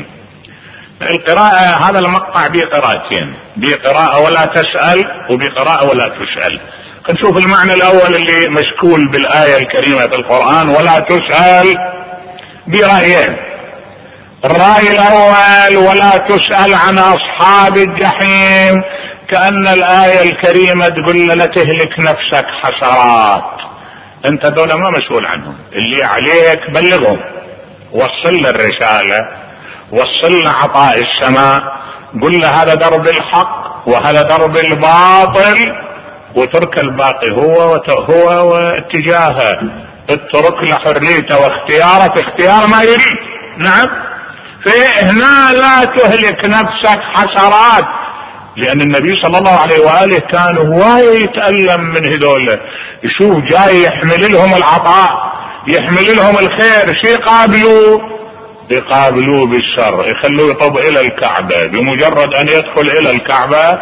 القراءة هذا المقطع بقراءتين، بقراءة ولا تسأل وبقراءة ولا تسأل. نشوف المعنى الاول اللي مشكول بالآية الكريمة في القرآن ولا تسأل برأيين. الرأي الاول ولا تسأل عن اصحاب الجحيم، كأن الآية الكريمة تقول لا تهلك نفسك حسرات، انت دول ما مسؤول عنهم، اللي عليك بلغهم، وصل الرسالة، وصل عطاء السماء، قل له هذا درب الحق وهذا درب الباطل، وترك الباقي هو هو واتجاهه، اترك له حريته واختياره في اختيار ما يريد. نعم، فهنا لا تهلك نفسك حسرات، لان النبي صلى الله عليه وآله كان هواية يتألم من هذول، يشوف جاي يحمل لهم العطاء يحمل لهم الخير، شي يقابلوه يقابلوه بالشر، يخلوه يطب الى الكعبة، بمجرد ان يدخل الى الكعبة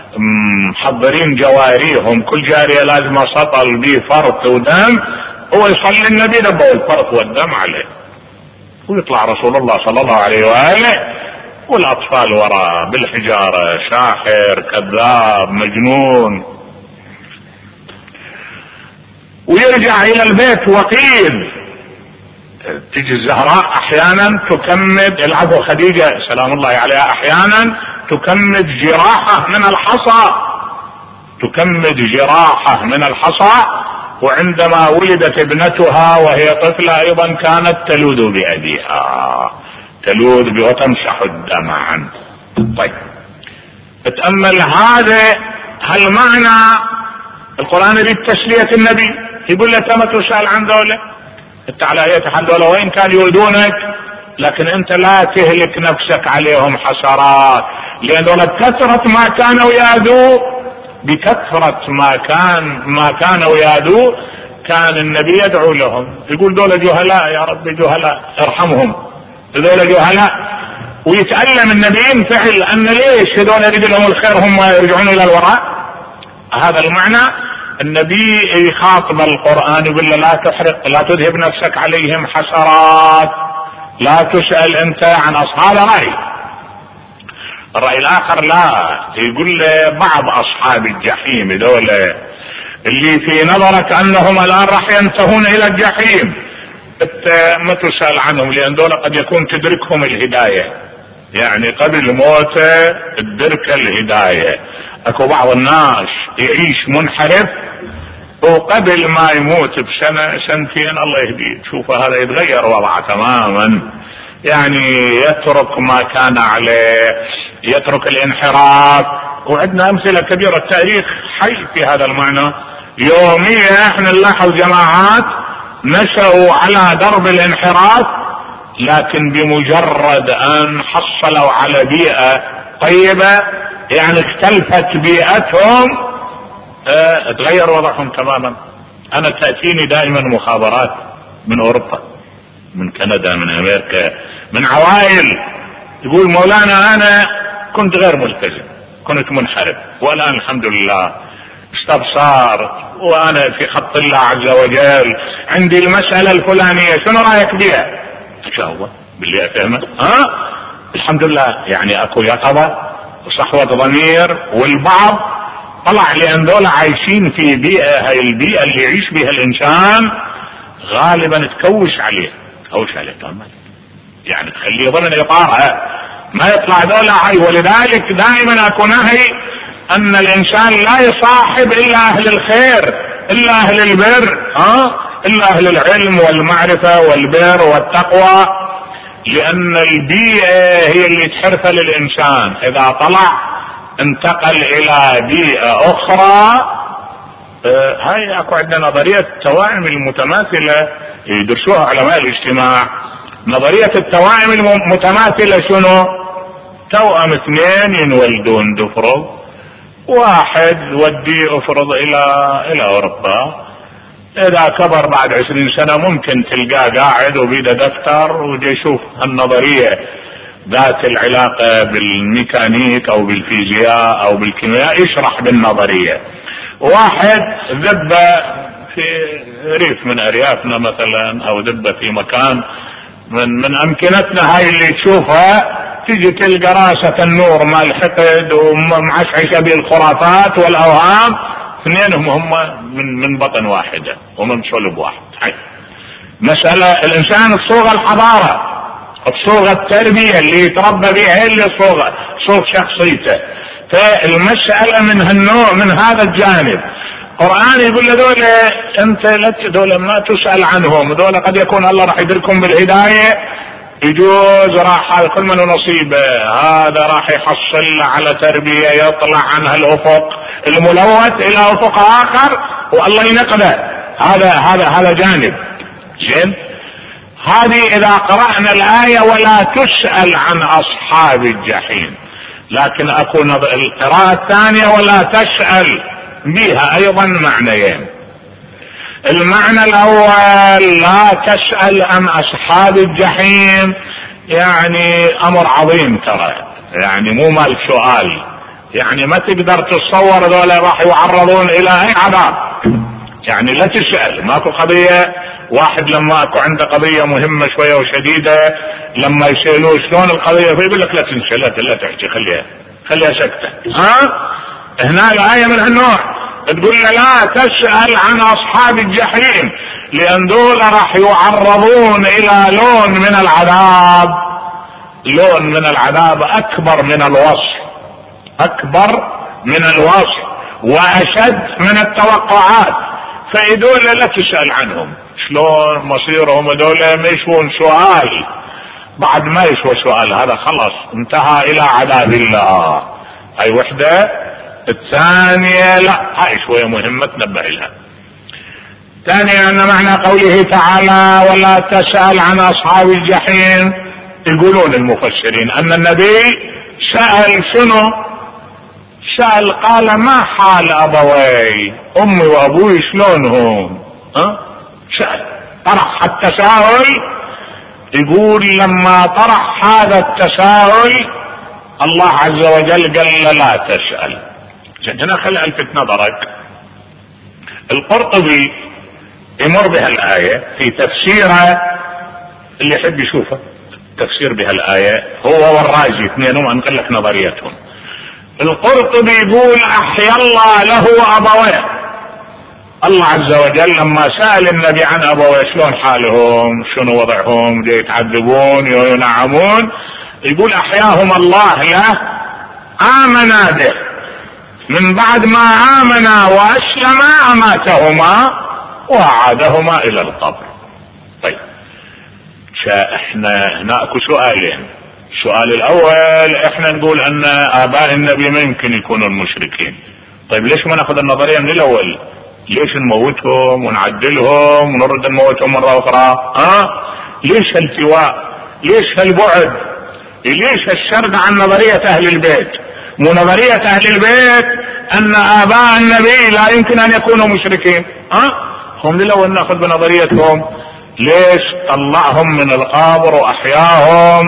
محضرين جواريهم، كل جارية لازم سطل به فرط ودم، هو يصلي النبي دبوا الفرط والدم عليه، ويطلع رسول الله صلى الله عليه وآله والاطفال وراء بالحجارة، ساحر كذاب مجنون، ويرجع الى البيت وقيل تجي الزهراء احيانا تكمد، العفو خديجة سلام الله عليها احيانا تكمد جراحة من الحصى، تكمد جراحة من الحصى. وعندما ولدت ابنتها وهي طفلة ايضا كانت تلوذ بأبيها، تلوذ وتمسح الدم عنه. طيب اتأمل هذا، هل معنى القرآن يريد تسلية النبي؟ يقول له تم تسأل عن ذولا، انت على اية حال ذولا وين كان يؤذونك، لكن انت لا تهلك نفسك عليهم حسرات، لان ذولا بكثرة ما كانوا يأذوا، بكثرة ما كان ما كانوا يأذوا كان النبي يدعو لهم، يقول ذولا جهلاء يا رب جهلاء ارحمهم، ذولا جهلاء. ويتألم النبي ينفعل ان ليش هذول يريد لهم الخير هم يرجعون الى الوراء. هذا المعنى. النبي يخاطب القرآن يقول له لا تحرق، لا تذهب نفسك عليهم حسرات، لا تسأل انت عن اصحاب رأي. الرأي الاخر لا، يقول له بعض اصحاب الجحيم دول اللي في نظرك انهم الان راح ينتهون الى الجحيم، ما تسأل عنهم، لان دول قد يكون تدركهم الهداية، يعني قبل موته تدرك الهداية. اكو بعض الناس يعيش منحرف وقبل ما يموت بسنة سنتين الله يهديه، شوف هذا يتغير وضعه تماما، يعني يترك ما كان عليه، يترك الانحراف. وعندنا امثلة كبيرة، التاريخ حي في هذا المعنى. يوميا احنا نلاحظ جماعات نشأوا على درب الانحراف، لكن بمجرد ان حصلوا على بيئة طيبة، يعني اختلفت بيئتهم، اه تغير وضعهم تماما. انا تأتيني دائما مخابرات من اوروبا، من كندا، من امريكا، من عوائل يقول مولانا انا كنت غير ملتزم، كنت منحرف، والان الحمد لله استبصار وانا في خط الله عز وجل، عندي المسألة الفلانية شنو رايك بها؟ شو هو باللي افهمه؟ ها الحمد لله، يعني اكو يقظة وصحوة ضمير. والبعض طلع لان دول عايشين في بيئة، هاي البيئة اللي يعيش بها الانسان غالبا تكوش عليه، تكوش عليه تمام، يعني تخليه ضمن اطارها ما يطلع دولة عاي. ولذلك دائما اكو نهي ان الانسان لا يصاحب الا اهل الخير، الا اهل البر، ها الا اهل العلم والمعرفة والبر والتقوى، لان البيئة هي اللي تحرث للانسان. اذا طلع انتقل الى بيئة اخرى. آه هاي اكو عندنا نظرية التوائم المتماثلة يدرسوها علماء الاجتماع. نظرية التوائم المتماثلة شنو؟ توأم اثنين ينولدون دفرض، واحد ودي افرض الى الى اوروبا، اذا كبر بعد عشرين سنة ممكن تلقاه قاعد وبيده دفتر وجي يشوف النظرية ذات العلاقة بالميكانيك او بالفيزياء او بالكيمياء يشرح بالنظرية. واحد ذبة في ريف من اريافنا مثلا، او ذبة في مكان من من امكنتنا هاي اللي تشوفها، تيجي تلقى راسة النور مال حقد ومعشعشة بالخرافات والاوهام، اثنينهم هم من من بطن واحدة ومن صلب واحد. هاي مسألة الانسان تصوغ الحضارة، تصوغ التربية اللي يتربى بها، اللي صوغ صوغ شخصيته. فالمسألة من هالنوع، من هذا الجانب. القرآن يقول له دولة انت لا دولة ما تسأل عنهم، دولة قد يكون الله راح يدركم بالهداية، يجوز راح كل من نصيبه، هذا راح يحصل على تربية يطلع عنها الافق الملوث الى افق اخر والله ينقذه. هذا هذا هذا جانب زين. هذه اذا قرأنا الآية ولا تسأل عن اصحاب الجحيم. لكن اكو القراءة الثانية ولا تسأل بها ايضا معنيين. المعنى الاول لا تسأل عن اصحاب الجحيم، يعني امر عظيم ترى، يعني مو مال سؤال، يعني ما تقدر تتصور ذولا راح يعرضون الى اي عذاب، يعني لا تسأل. ماكو قضية واحد لما اكو عنده قضية مهمة شوية وشديدة لما يسألوه شلون القضية فيقول لك لا تنسى، لا لا تحكي، خليها خليها سكتة. ها هنا الآية من هالنوع تقول لا تسأل عن اصحاب الجحيم، لأن دول راح يعرضون إلى لون من العذاب، لون من العذاب أكبر من الوصف، أكبر من الوصف وأشد من التوقعات. فإدول لا تسأل عنهم شلون مصيرهم، دول ما يشوون سؤال، بعد ما يشوى سؤال هذا خلاص انتهى إلى عذاب الله. هاي وحدة. الثانية لا، هاي شوية مهمة تنبه لها. ثانيا أن معنى قوله تعالى ولا تسأل عن أصحاب الجحيم، يقولون المفسرين أن النبي سأل شنو؟ سأل قال ما حال أبوي، أمي وأبوي شلونهم؟ ها؟ سأل، طرح التساؤل. يقول لما طرح هذا التساؤل الله عز وجل قال لا تسأل. هنا خلي ألفت نظرك، القرطبي يمر بها الآية في تفسيرها، اللي يحب يشوفه تفسير بها الآية هو والرازي اثنينهم أنقل لك نظريتهم. القرطبي يقول أحيا الله له أبويه. الله عز وجل لما سأل النبي عن أبويه شلون حالهم، شنو وضعهم، يتعذبون ينعمون، يقول أحياهم الله له، آمنا به، من بعد ما آمنا وأسلما أماتهما وأعادهما إلى القبر. طيب احنا هنا اكو سؤالين. السؤال الأول احنا نقول أن آباء النبي ما يمكن يكونوا المشركين. طيب ليش ما ناخذ النظرية من الأول؟ ليش نموتهم ونعدلهم ونرد نموتهم مرة أخرى؟ ها؟ ليش هالتواء؟ ليش هالبعد؟ ليش الشرد عن نظرية أهل البيت؟ مو نظرية أهل البيت أن آباء النبي لا يمكن أن يكونوا مشركين. ها؟ هم للأول ناخذ بنظريتهم. ليش طلعهم من القبر وأحياهم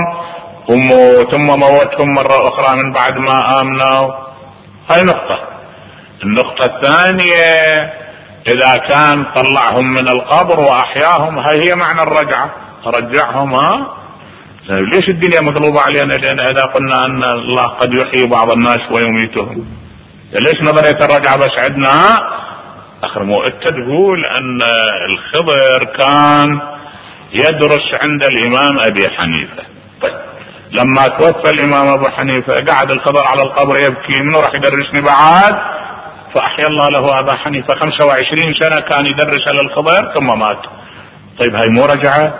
ثم موتهم مرة أخرى من بعد ما آمنوا؟ هاي نقطة. النقطة الثانية إذا كان طلعهم من القبر وأحياهم، هاي هي معنى الرجعة، رجعهم. ها؟ ليش الدنيا مطلوبة علينا؟ لأن إذا قلنا أن الله قد يحيي بعض الناس ويميتهم، ليش نظرية الرجعة بس عندنا؟ آخر مو أنت تقول أن الخضر كان يدرس عند الإمام أبي حنيفة. طيب لما توفى الإمام أبو حنيفة قعد الخضر على القبر يبكي، منو راح يدرسني بعد؟ فأحيا الله له أبا حنيفة، خمسة وعشرين سنة كان يدرس على الخضر ثم مات. طيب هاي مو رجعة؟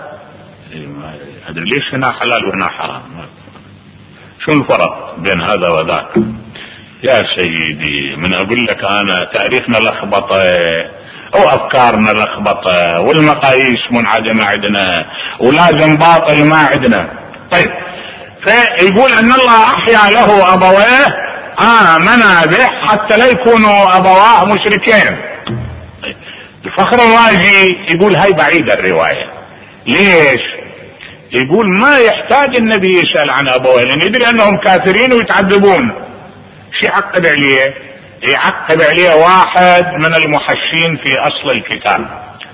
هذا ليش هنا حلال وهنا حرام؟ شو الفرق بين هذا وذاك؟ يا سيدي من أقول لك أنا تاريخنا لخبطة أو أفكارنا لخبطة والمقاييس منعدمة عندنا ولازم باطل ما عندنا. طيب فيقول أن الله أحيا له أبويه آمنا به حتى لا يكونوا أبواه مشركين. طيب الفخر الرازي يقول هاي بعيدة الرواية. ليش؟ يقول ما يحتاج النبي يسأل عن أبويه لأن يدري أنهم كافرين ويتعذبون. شي يعقب عليه؟ يعقب عليه واحد من المحشين في أصل الكتاب،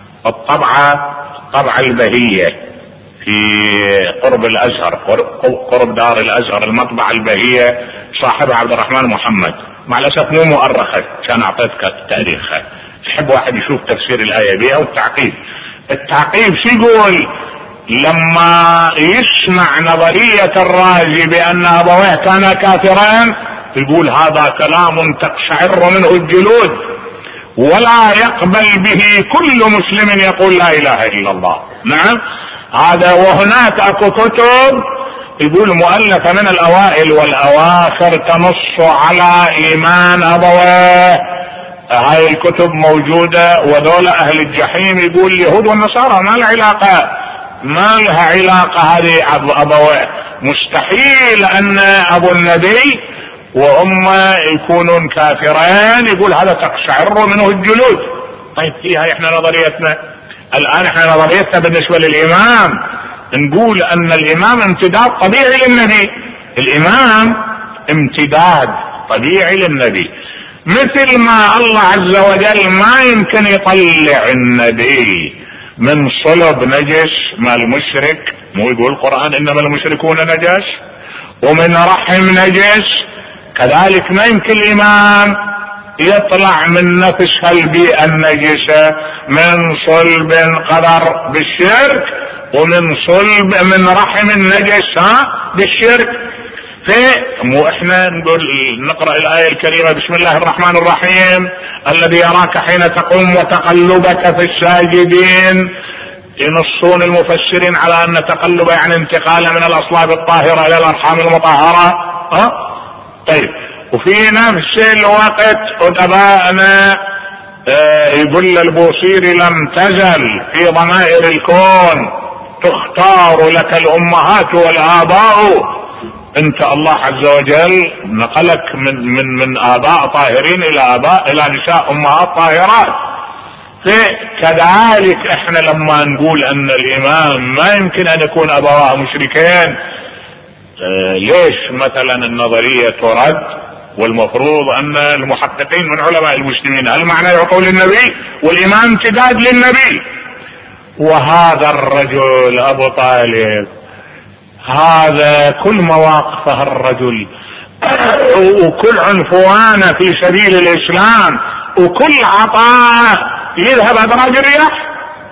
الطبعة الطبعة البهية في قرب الأزهر، قرب دار الأزهر، المطبعة البهية صاحبها عبد الرحمن محمد، مع الأسف مو مؤرخة كان أعطيتك تاريخها. تحب واحد يشوف تفسير الآية بها والتعقيب. التعقيب شو يقول؟ لما يسمع نظرية الرازي بأن أبويه كانا كافرين يقول هذا كلام تقشعر منه الجلود ولا يقبل به كل مسلم يقول لا إله إلا الله. نعم هذا. وهناك أكو كتب يقول مؤلفة من الأوائل والأواخر تنص على إيمان أبويه. هاي الكتب موجودة. وذولا أهل الجحيم يقول اليهود والنصارى ما لها علاقة، ما لها علاقة هذه أبويه. مستحيل أن أبو النبي وهم يكونون كافرين يقول هذا تقشعر منه الجلود. طيب هي احنا نظريتنا الآن، احنا نظريتنا بالنسبة للإمام نقول أن الإمام امتداد طبيعي للنبي. الإمام امتداد طبيعي للنبي، مثل ما الله عز وجل ما يمكن يطلع النبي من صلب نجس ما المشرك، مو يقول القرآن إنما المشركون نجس، ومن رحم نجس، كذلك ما يمكن الإمام يطلع من نفسها البيئة النجسة من صلب قدر بالشرك ومن صلب من رحم النجس ها بالشرك. فمو احنا نقول نقرأ الآية الكريمة بسم الله الرحمن الرحيم الذي يراك حين تقوم وتقلبك في الساجدين، ينصون المفسرين على ان تقلب يعني انتقال من الاصلاب الطاهرة الى الارحام المطهرة. ها طيب، وفي نفس الوقت ادباءنا يقول البوصيري لم تزل في ضمائر الكون تختار لك الامهات والاباء. انت الله عز وجل نقلك من من من اباء طاهرين الى اباء الى نساء امهات طاهرات. كذلك احنا لما نقول ان الامام ما يمكن ان يكون ابواه مشركين، اه ليش مثلا النظرية ترد والمفروض ان المحققين من علماء المسلمين هل معنى يقول النبي والامام امتداد للنبي؟ وهذا الرجل ابو طالب هذا كل مواقفه الرجل وكل عنفوانه في سبيل الاسلام وكل عطاء يذهب ادراج الرياح.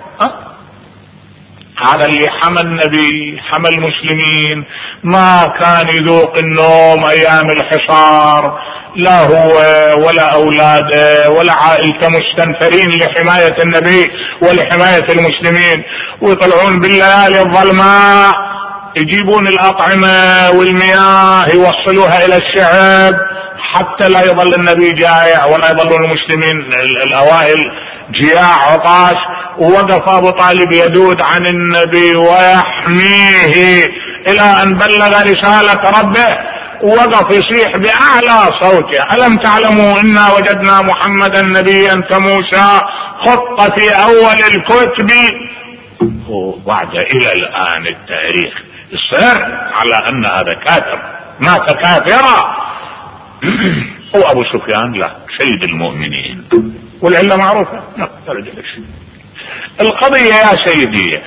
هذا اللي حمى النبي حمى المسلمين، ما كان يذوق النوم ايام الحصار لا هو ولا اولاده ولا عائلته مستنفرين لحماية النبي ولحماية المسلمين، ويطلعون بالليالي الظلماء يجيبون الاطعمة والمياه يوصلوها الى الشعب حتى لا يظل النبي جائع ولا يظلون المسلمين الاوائل جياع عطاش. ووقف ابو طالب يدود عن النبي ويحميه الى ان بلغ رسالة ربه، ووقف يصيح باعلى صوته الم تعلموا انا وجدنا محمدا نبيا كموسى خط في اول الكتب. وبعد الى الان التاريخ يصر على ان هذا كافر مات كافرا. هو ابو سفيان لا سيد المؤمنين والعلة معروفة. القضية يا سيدي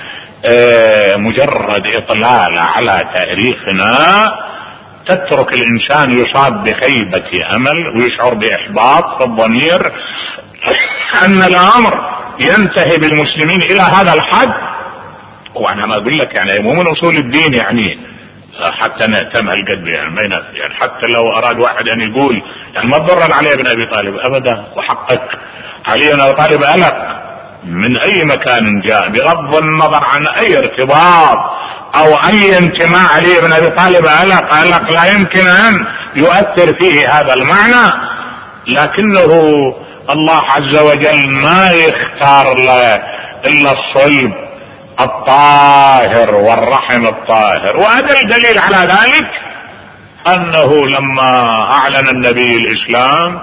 مجرد اطلال على تاريخنا تترك الانسان يصاب بخيبة امل ويشعر باحباط في الضمير ان الامر ينتهي بالمسلمين الى هذا الحد. وانا ما اقول لك يعني مو من اصول الدين يعني حتى نهتم هالقد يعني, يعني حتى لو اراد واحد ان يقول يعني ما تضرر علي ابن ابي طالب ابدا، وحقك علي بن ابي طالب ألق من اي مكان جاء بغض النظر عن اي ارتباط او اي انتماء علي بن ابي طالب ألق ألق لا يمكن ان يؤثر فيه هذا المعنى. لكنه الله عز وجل ما يختار له الا الصلب الطاهر والرحم الطاهر. وهذا الدليل على ذلك انه لما اعلن النبي الاسلام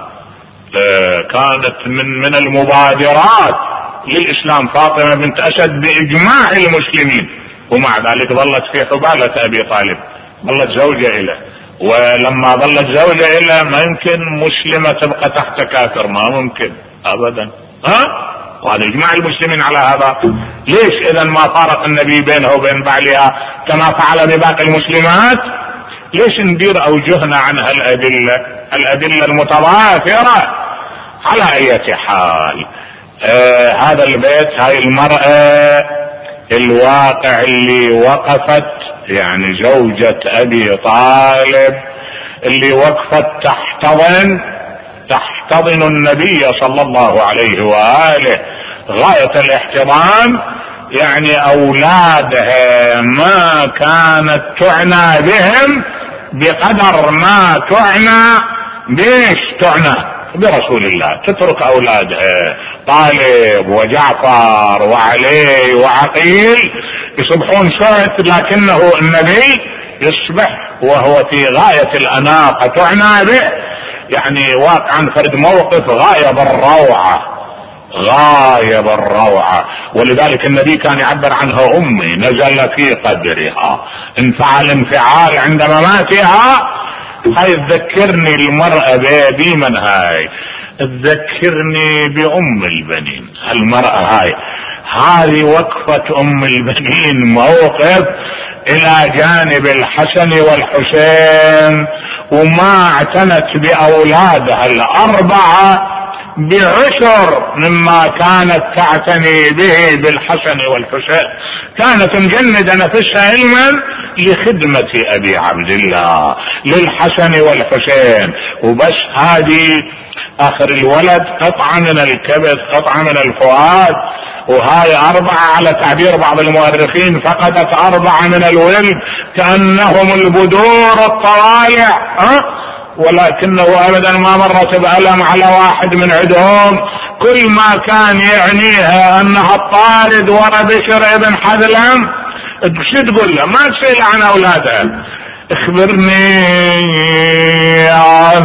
كانت من من المبادرات للاسلام فاطمة بنت اسد باجماع المسلمين، ومع ذلك ظلت في حبالة ابي طالب، ظلت زوجة له، ولما ظلت زوجة له ما يمكن مسلمة تبقى تحت كافر، ما ممكن ابدا. ها وهذا اجماع المسلمين على هذا. ليش اذا ما فارق النبي بينه وبين بعلها كما فعل بباقي المسلمات؟ ليش ندير اوجهنا عن هالادلة الادلة المتضافرة؟ على اي حال آه هذا البيت هاي المرأة الواقع اللي وقفت يعني زوجة ابي طالب اللي وقفت تحتضن تحتضن النبي صلى الله عليه وآله غاية الاحتضان، يعني اولادها ما كانت تعنى بهم بقدر ما تعنى بيش تعنى برسول الله. تترك اولادها طالب وجعفر وعلي وعقيل يصبحون شهد، لكنه النبي يصبح وهو في غاية الاناقة تعنى به، يعني واقعا فرد موقف غاية بالروعة غاية بالروعة. ولذلك النبي كان يعبر عنها امي نزل في قدرها انفعل انفعال عند مماتها. هاي تذكرني المرأة بي من هاي تذكرني بأم البنين. المرأة هاي هذه وقفة ام البنين موقف الى جانب الحسن والحسين، وما اعتنت باولادها الاربعة بعشر مما كانت تعتني به بالحسن والحسين. كانت مجندة نفسها علما لخدمة أبي عبد الله للحسن والحسين. وبس هذه آخر الولد قطعة من الكبد، قطعة من الفؤاد، وهاي أربعة على تعبير بعض المؤرخين فقدت أربعة من الولد كأنهم البدور الطوالع، أه؟ ولكنه أبدا ما مرت بألم على واحد من عندهم. كل ما كان يعنيها أنها الطارد ورا بشر ابن حذلم، شو تقول له؟ ما تسأل عن أولادها. اخبرني عن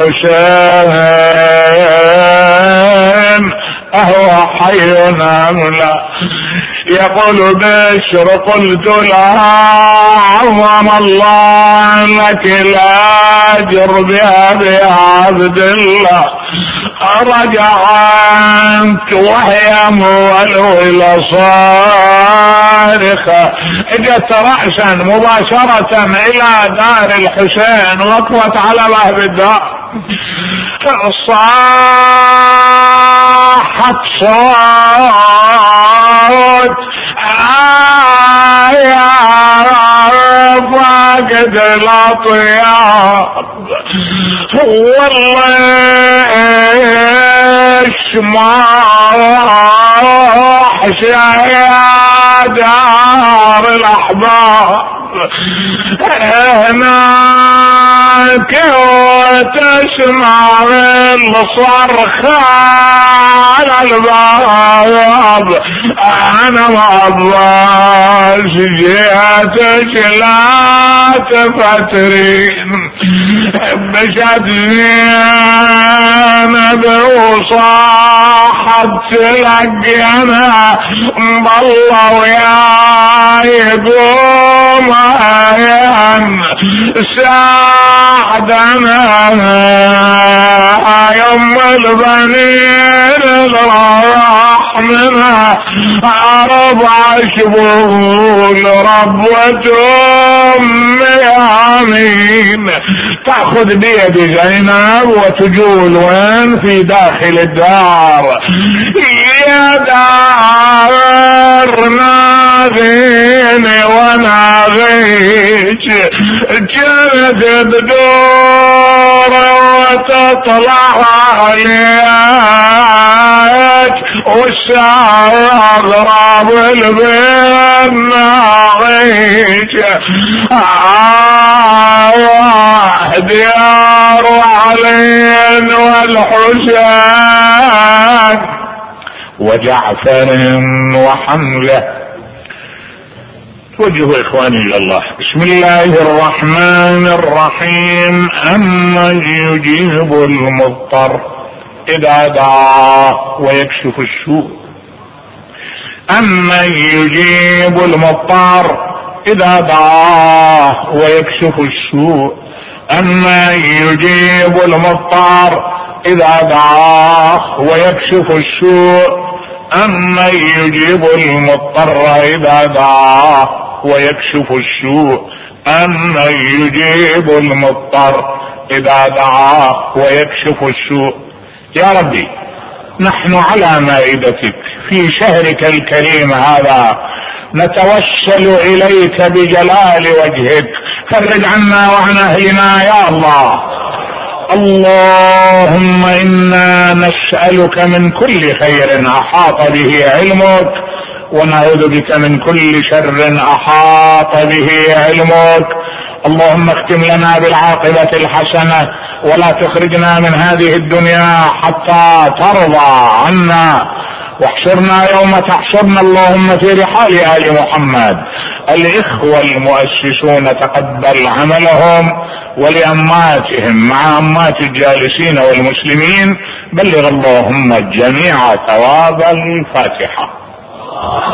الحسين أهو حي أم لا؟ يقول بشر قلت لا عظم الله لك الأجر بأبي عبد الله. رجعت وهي مولولة صارخة، اجت رأسا مباشرة الى دار الحسين وقفت على باب الدار، صاحت صوت آه يا رب فاقد الأطياب والله ما حشا يا دار الأحباب هناك وتسمع الصرخة على الباب. أنا وعباس جهتك لا تفترين، بشت زينب وصاحت تلقينا بالله ويا يقوم عين ساعدنا يوم البنين الرحمنا أربع شبول ربوتهم يامين. تأخذ بيد زينب وتجول وين؟ في داخل الدار. يا دار ناغيني وناغيك جلد بدور وتطلع عليك والساعة أغراب البين ناغيك. واحد ديار وعلي والحسين وجعفر وحمله. توجهوا إخواني إلى الله. بسم الله الرحمن الرحيم. أمن يجيب المضطر إذا دعاه ويكشف السوء. أمن يجيب المضطر إذا دعاه ويكشف السوء. أمن يجيب المضطر إذا دعاه ويكشف السوء. أمن يجيب المضطر إذا دعاه ويكشف السوء. أمن يجيب المضطر إذا دعاه ويكشف السوء. يا ربي، نحن على مائدتك في شهرك الكريم هذا نتوسل إليك بجلال وجهك، فرج عنا وعن أهلنا يا الله. اللهم إنا نسألك من كل خير أحاط به علمك، ونعوذ بك من كل شر أحاط به علمك. اللهم اختم لنا بالعاقبة الحسنة، ولا تخرجنا من هذه الدنيا حتى ترضى عنا، واحشرنا يوم تحشرنا اللهم في رحال آل محمد. الإخوة المؤسسون تقبل عملهم، ولأماتهم مع أمات الجالسين والمسلمين بلغ اللهم الجميع ثواب الفاتحة.